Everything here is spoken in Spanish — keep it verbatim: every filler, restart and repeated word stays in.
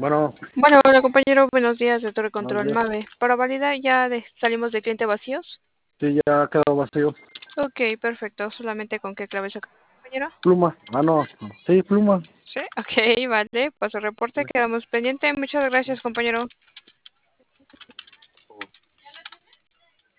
Bueno, Bueno, hola compañero, buenos días de Torre buenos Control días. Mave. Para validar, ¿ya de- salimos de cliente vacíos? Sí, ya quedó vacío. Ok, perfecto. ¿Solamente con qué clave saca, compañero? Pluma. Ah, no. Sí, pluma. Sí, ok, vale. Paso reporte, quedamos pendiente. Muchas gracias, compañero.